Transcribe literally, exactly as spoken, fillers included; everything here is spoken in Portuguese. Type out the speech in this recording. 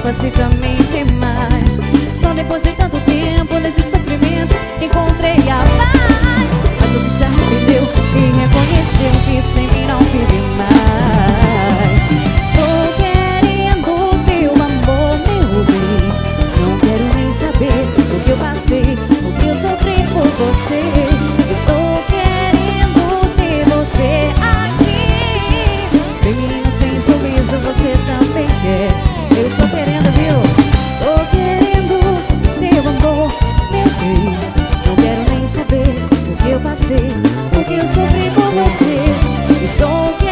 passei te amei demais. Só depois de tanto tempo nesse sofrimento encontrei a paz. Mas você se arrependeu e reconheceu que sem mim não vive mais. Estou querendo teu amor, meu bem. Não quero nem saber o que eu passei, o que eu sofri por você. Estou querendo ter você aqui. Vem menino sem juízo, você também quer. Eu estou querendo, viu? Estou querendo teu amor, meu bem. Não quero nem saber o que eu passei, o que eu sofri por você. Estou querendo